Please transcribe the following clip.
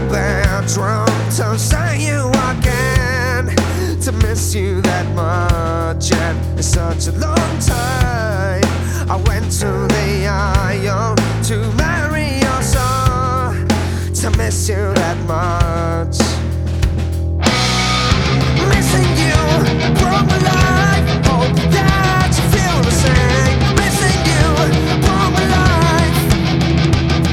bedroom to say you again, to miss you that much, and it's such a long time. I went to the aisle to marry your son, to miss you that much.